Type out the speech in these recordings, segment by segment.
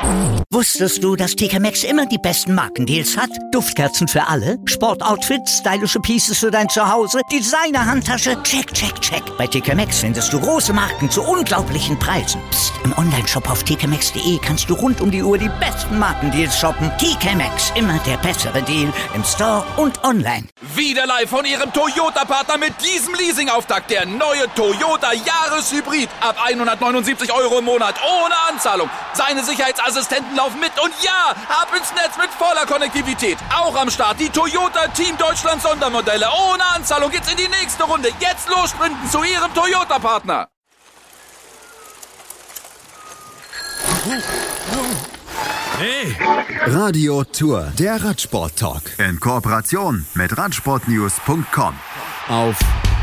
Wusstest du, dass TK Maxx immer die besten Markendeals hat? Duftkerzen für alle, Sportoutfits, stylische Pieces für dein Zuhause, Designer-Handtasche, check, check, check. Bei TK Maxx findest du große Marken zu unglaublichen Preisen. Psst. Im Onlineshop auf tkmaxx.de kannst du rund um die Uhr die besten Markendeals shoppen. TK Maxx, immer der bessere Deal im Store und online. Wieder live von Ihrem Toyota-Partner mit diesem Leasing-Auftakt. Der neue Toyota Jahreshybrid. Ab 179 € im Monat. Ohne Anzahlung. Seine Sicherheitsassistenten laufen mit. Und ja, ab ins Netz mit voller Konnektivität. Auch am Start die Toyota Team Deutschland Sondermodelle. Ohne Anzahlung geht's in die nächste Runde. Jetzt los sprinten zu Ihrem Toyota-Partner. Hey! Radio Tour, der Radsport-Talk. In Kooperation mit Radsportnews.com. Auf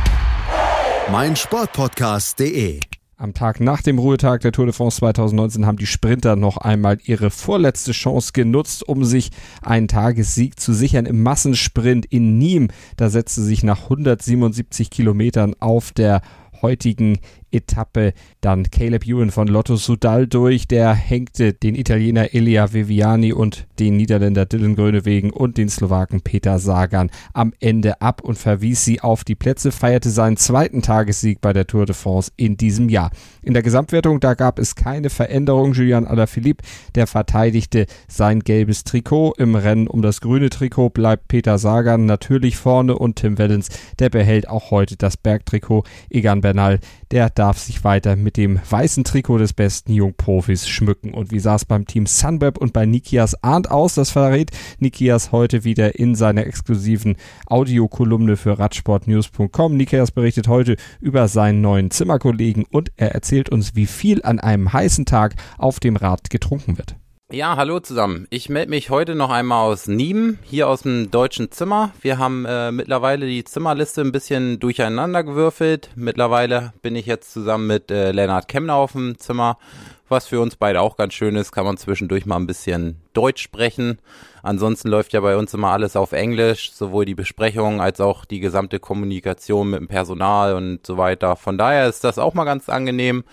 meinsportpodcast.de. Am Tag nach dem Ruhetag der Tour de France 2019 haben die Sprinter noch einmal ihre vorletzte Chance genutzt, um sich einen Tagessieg zu sichern im Massensprint in Nîmes. Da setzte sich nach 177 Kilometern auf der heutigen Etappe dann Caleb Ewan von Lotto Soudal durch. Der hängte den Italiener Elia Viviani und den Niederländer Dylan Groenewegen und den Slowaken Peter Sagan am Ende ab und verwies sie auf die Plätze, feierte seinen zweiten Tagessieg bei der Tour de France in diesem Jahr. In der Gesamtwertung, da gab es keine Veränderung. Julian Alaphilippe, der verteidigte sein gelbes Trikot. Im Rennen um das grüne Trikot bleibt Peter Sagan natürlich vorne und Tim Wellens, der behält auch heute das Bergtrikot. Egan Bernal, der darf sich weiter mit dem weißen Trikot des besten Jungprofis schmücken. Und wie sah es beim Team Sunweb und bei Nikias Arndt aus? Das verrät Nikias heute wieder in seiner exklusiven Audiokolumne für Radsportnews.com. Nikias berichtet heute über seinen neuen Zimmerkollegen und er erzählt uns, wie viel an einem heißen Tag auf dem Rad getrunken wird. Ja, hallo zusammen. Ich melde mich heute noch einmal aus Nîmes, hier aus dem deutschen Zimmer. Wir haben mittlerweile die Zimmerliste ein bisschen durcheinander gewürfelt. Mittlerweile bin ich jetzt zusammen mit Lennart Kemner auf dem Zimmer, was für uns beide auch ganz schön ist. Kann man zwischendurch mal ein bisschen Deutsch sprechen. Ansonsten läuft ja bei uns immer alles auf Englisch, sowohl die Besprechung als auch die gesamte Kommunikation mit dem Personal und so weiter. Von daher ist das auch mal ganz angenehm.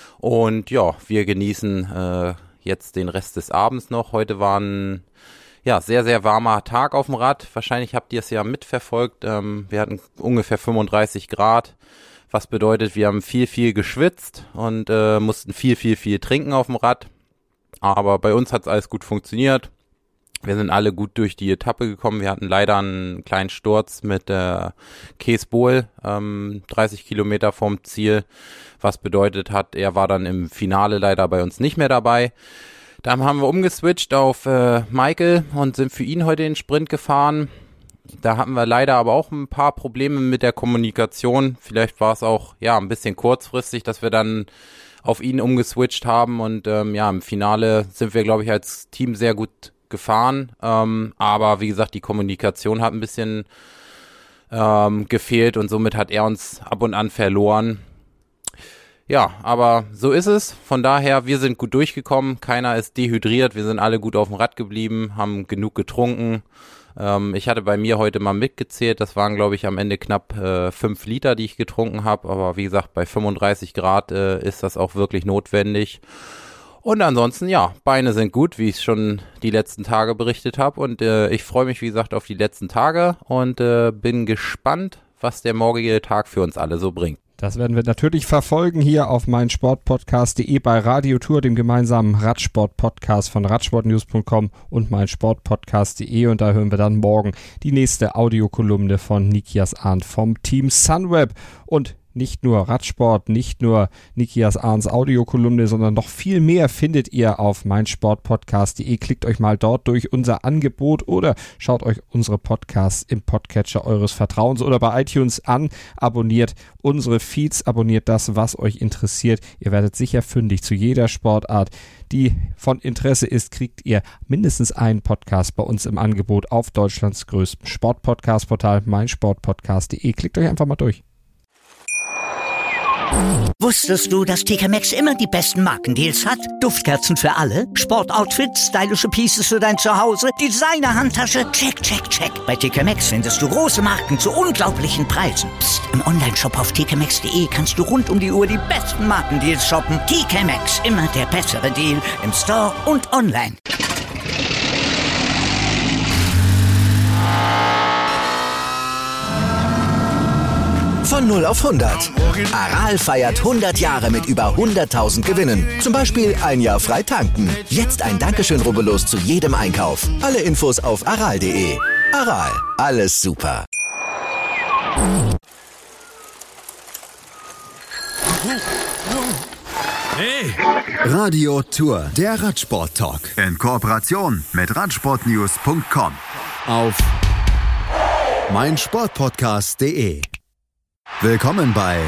Und ja, wir genießen jetzt den Rest des Abends noch. Heute war ein sehr, sehr warmer Tag auf dem Rad. Wahrscheinlich habt ihr es ja mitverfolgt. Wir hatten ungefähr 35 Grad, was bedeutet, wir haben viel geschwitzt und mussten viel trinken auf dem Rad. Aber bei uns hat es alles gut funktioniert. Wir sind alle gut durch die Etappe gekommen. Wir hatten leider einen kleinen Sturz mit Cees Bol, 30 Kilometer vom Ziel, was bedeutet hat, er war dann im Finale leider bei uns nicht mehr dabei. Dann haben wir umgeswitcht auf Michael und sind für ihn heute den Sprint gefahren. Da hatten wir leider aber auch ein paar Probleme mit der Kommunikation. Vielleicht war es auch ein bisschen kurzfristig, dass wir dann auf ihn umgeswitcht haben und im Finale sind wir, glaube ich, als Team sehr gut gefahren, aber wie gesagt, die Kommunikation hat ein bisschen gefehlt und somit hat er uns ab und an verloren. Ja, aber so ist es. Von daher, wir sind gut durchgekommen, keiner ist dehydriert, wir sind alle gut auf dem Rad geblieben, haben genug getrunken. Ich hatte bei mir heute mal mitgezählt, das waren, glaube ich, am Ende knapp 5 Liter, die ich getrunken habe, aber wie gesagt, bei 35 Grad ist das auch wirklich notwendig. Und ansonsten, Beine sind gut, wie ich schon die letzten Tage berichtet habe. Und ich freue mich, wie gesagt, auf die letzten Tage und bin gespannt, was der morgige Tag für uns alle so bringt. Das werden wir natürlich verfolgen hier auf meinsportpodcast.de bei Radio Tour, dem gemeinsamen Radsport-Podcast von Radsportnews.com und meinsportpodcast.de. Und da hören wir dann morgen die nächste Audiokolumne von Nikias Arndt vom Team Sunweb. Und nicht nur Radsport, nicht nur Nikias Arndts Audiokolumne, sondern noch viel mehr findet ihr auf meinsportpodcast.de. Klickt euch mal dort durch unser Angebot oder schaut euch unsere Podcasts im Podcatcher eures Vertrauens oder bei iTunes an. Abonniert unsere Feeds, abonniert das, was euch interessiert. Ihr werdet sicher fündig zu jeder Sportart, die von Interesse ist, kriegt ihr mindestens einen Podcast bei uns im Angebot auf Deutschlands größtem Sportpodcast-Portal meinsportpodcast.de. Klickt euch einfach mal durch. Wusstest du, dass TK Maxx immer die besten Markendeals hat? Duftkerzen für alle, Sportoutfits, stylische Pieces für dein Zuhause, Designer-Handtasche, check, check, check. Bei TK Maxx findest du große Marken zu unglaublichen Preisen. Psst. Im Onlineshop auf tkmaxx.de kannst du rund um die Uhr die besten Markendeals shoppen. TK Maxx, immer der bessere Deal im Store und online. Von 0 auf 100. Aral feiert 100 Jahre mit über 100.000 Gewinnen. Zum Beispiel ein Jahr frei tanken. Jetzt ein Dankeschön, rubbellos zu jedem Einkauf. Alle Infos auf aral.de. Aral, alles super. Hey! Radio Tour, der Radsport-Talk. In Kooperation mit Radsportnews.com. Auf meinsportpodcast.de. Willkommen bei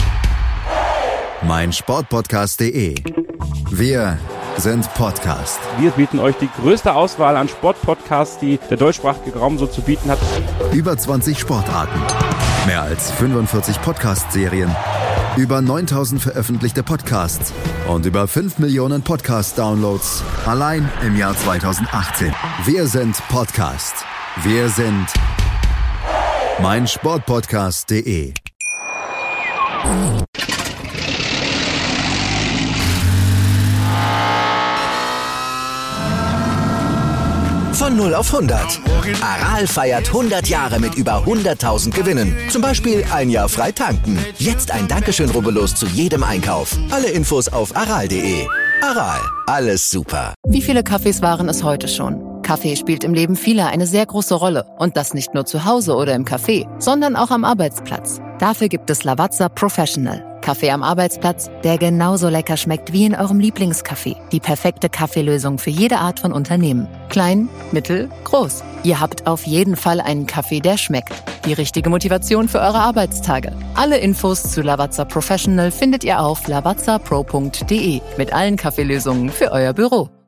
meinsportpodcast.de. Wir sind Podcast. Wir bieten euch die größte Auswahl an Sportpodcasts, die der deutschsprachige Raum so zu bieten hat. Über 20 Sportarten, mehr als 45 Podcast-Serien, über 9.000 veröffentlichte Podcasts und über 5 Millionen Podcast-Downloads allein im Jahr 2018. Wir sind Podcast. Wir sind meinsportpodcast.de. Von 0 auf 100. Aral feiert 100 Jahre mit über 100.000 Gewinnen. Zum Beispiel ein Jahr frei tanken. Jetzt ein Dankeschön, rubbellos zu jedem Einkauf. Alle Infos auf aral.de. Aral, alles super. Wie viele Kaffees waren es heute schon? Kaffee spielt im Leben vieler eine sehr große Rolle. Und das nicht nur zu Hause oder im Café, sondern auch am Arbeitsplatz. Dafür gibt es Lavazza Professional. Kaffee am Arbeitsplatz, der genauso lecker schmeckt wie in eurem Lieblingscafé. Die perfekte Kaffeelösung für jede Art von Unternehmen. Klein, mittel, groß. Ihr habt auf jeden Fall einen Kaffee, der schmeckt. Die richtige Motivation für eure Arbeitstage. Alle Infos zu Lavazza Professional findet ihr auf lavazzapro.de mit allen Kaffeelösungen für euer Büro.